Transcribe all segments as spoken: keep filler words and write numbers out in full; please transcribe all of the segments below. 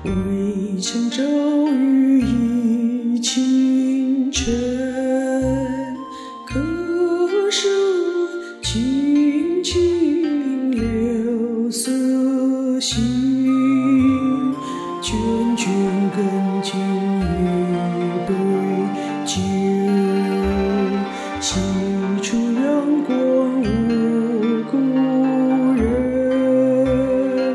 渭城骤雨浥轻尘，客舍青青柳色新。卷卷更尽一杯酒，西出阳关无故人。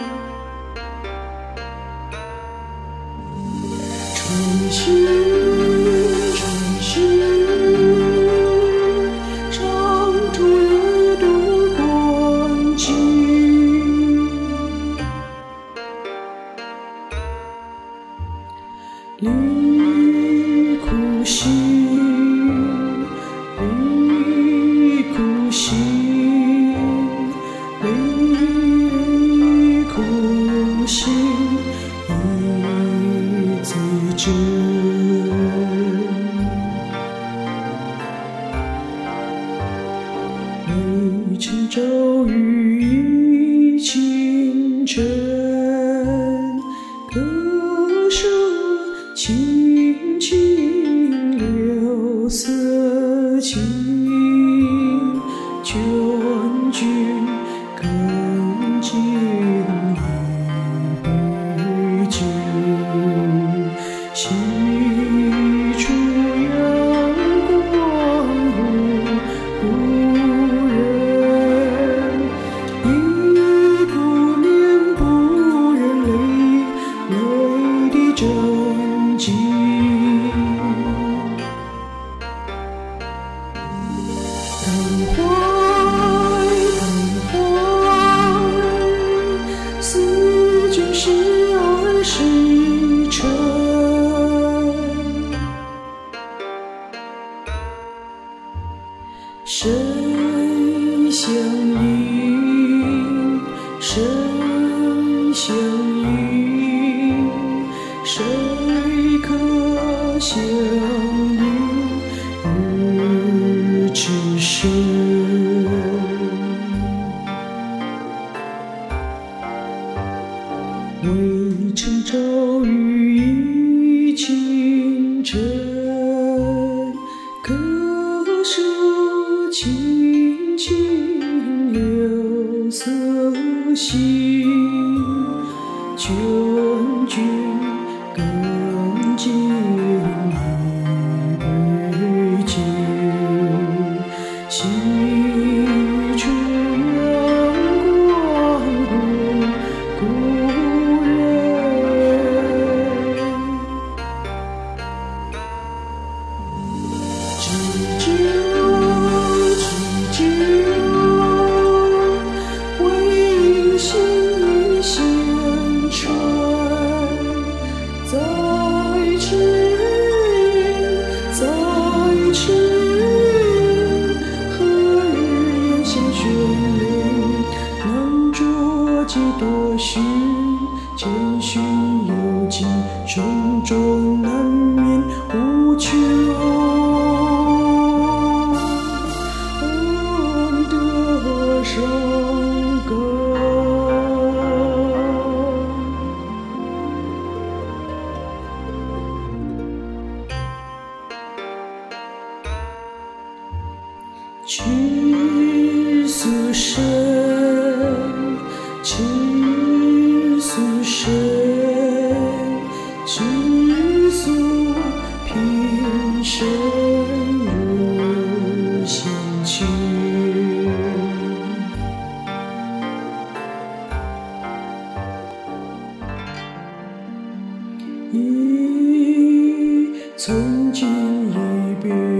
春心春心，长途一度关尽。离苦心，离苦心，离苦心，一字真。渭城骤雨浥轻尘，客舍青青柳色新。劝君更尽一杯酒，西出阳关无故人。忆故年不忍泪，泪滴真情。感怀感怀，思君时而时辰。谁相依？谁相依？谁可相依？日之深。渭城骤雨浥轻尘，客舍青青柳色新。劝君更尽一杯酒，西出阳关无故人。知酒知酒，为心一线尘。再痴再痴，何日眼相悬铃？难捉几多绪，千寻有尽，种种难免无穷。得伤感。痴似深，痴似深，知足平生如仙境。忆曾经一别